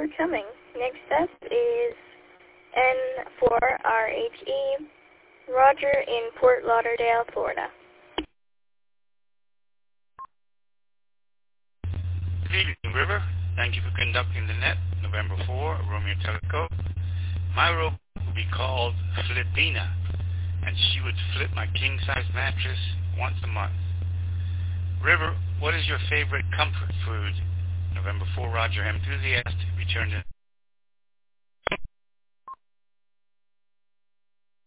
for coming. Next up is N4RHE, Roger in Fort Lauderdale, Florida. Good evening, River. Thank you for conducting the net. November 4, Romeo Telescope. My robot would be called Flippina, and she would flip my king-size mattress once a month. River, what is your favorite comfort food? November 4, Roger Enthusiast, returned in